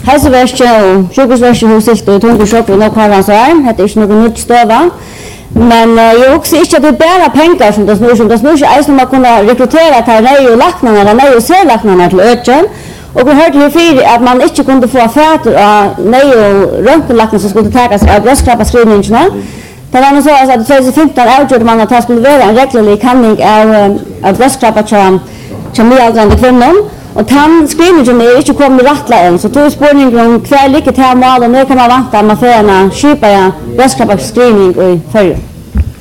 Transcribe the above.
Helseverket og sykehusverket har stilt og tungt sjokk og nok har han så her. Det ikke noe nytt støva. Men jeg husker ikke at det bare penger som det snur som. Det snur ikke eisen om å kunne rekruttere til nei og laknene, eller nei og særlaknene til økken. Og vi hørte herfyr at man ikke kunne få fater av nei og røntgenlaknene som skulle ta seg av brøstkrabberskrivningene. Det var så at i 2015 avgjorde man at det skulle være en reglelig kanning av brøstkrabber til midaldrende kvinner. Og den screeningen ikke kommet rettelig inn, så tog spørningen om hva ligger til mål, og når kan man vente at man får en skipet brøstkrabberskrivning i Førre.